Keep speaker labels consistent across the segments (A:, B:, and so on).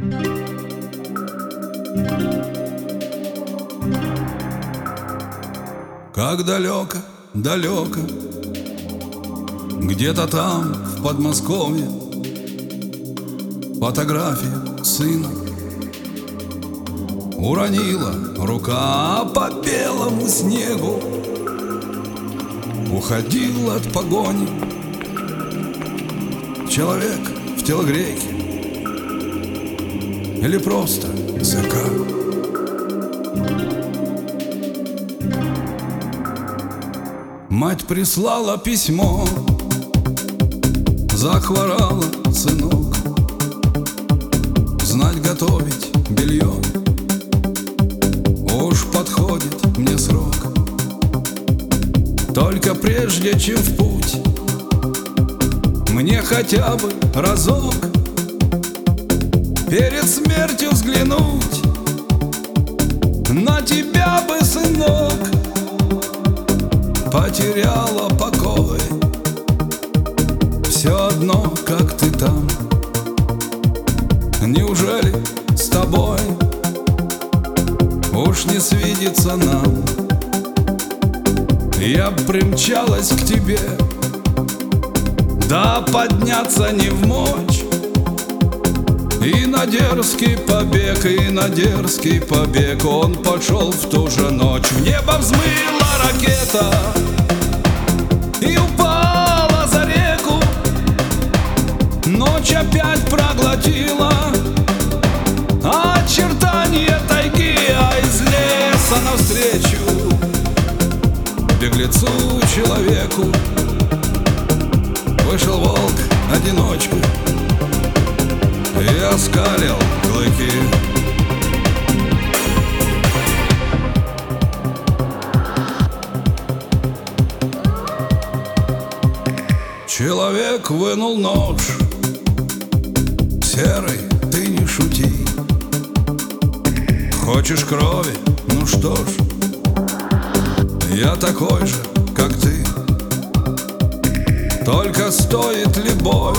A: Как далеко, далеко, где-то там, в Подмосковье, фотография сына уронила рука по белому снегу. Уходил от погони человек в телогрейке или просто ЗК. Мать прислала письмо, захворала сынок, знать готовить белье, уж подходит мне срок. Только прежде чем в путь, мне хотя бы разок перед смертью взглянуть на тебя бы, сынок. Потеряла покой, все одно, как ты там. Неужели с тобой уж не свидится нам? Я примчалась к тебе, да подняться не вмочь. И на дерзкий побег, и на дерзкий побег он пошел в ту же ночь. В небо взмыла ракета и упала за реку. Ночь опять проглотила очертания тайги, а из леса навстречу беглецу человеку вышел волк-одиночка и оскалил клыки. Человек вынул нож. Серый, ты не шути. Хочешь крови? Ну что ж, я такой же, как ты. Только стоит ли бой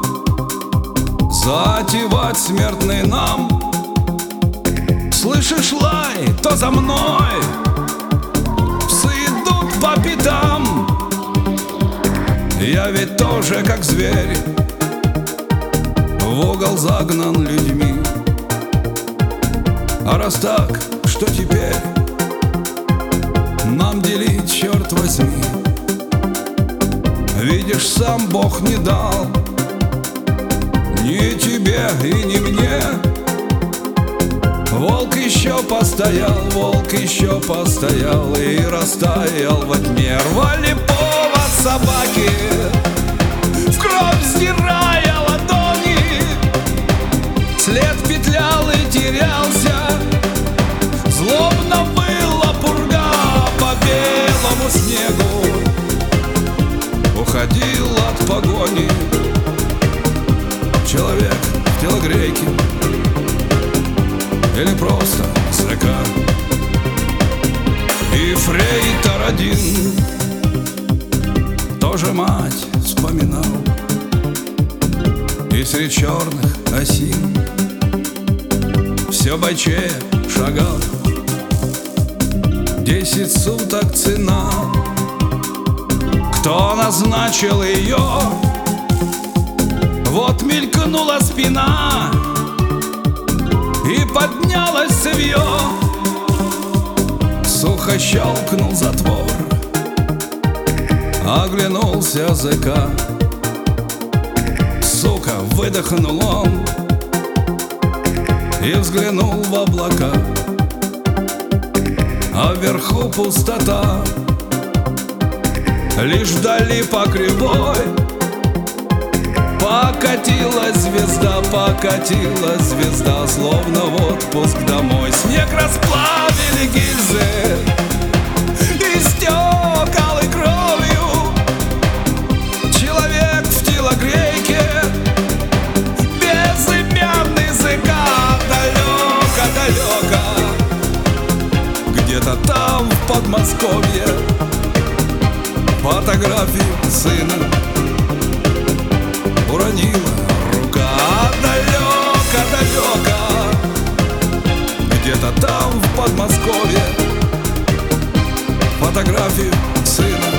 A: затевать смертный нам? Слышишь лай, то за мной псы идут по пятам. Я ведь тоже как зверь, в угол загнан людьми. А раз так, что теперь нам делить, черт возьми? Видишь, сам Бог не дал ни тебе и ни мне. Волк еще постоял, волк еще постоял и растаял во тьме. Рвали повод собаки, в кровь сдирая ладони. След петлял и терялся, злобно выла пурга по белому снегу. Уходил от погони человек в телогрейке или просто ЗК. И фрейтор один тоже мать вспоминал, и средь черных осин все бойчее шагал. 10 суток цена, кто назначил ее? Вот мелькнула спина и поднялось цевье. Сухо щелкнул затвор, оглянулся ЗК. Сука, выдохнул он и взглянул в облака. А вверху пустота, лишь вдали по кривой покатилась звезда, словно в отпуск домой. Снег расплавили гильзы, истекал и кровью. Человек в телогрейке, безымянный ЗК. Далеко-далеко, где-то там в Подмосковье, фотографии сына уронила рука. Далеко-далеко, Подмосковье фотографию сына.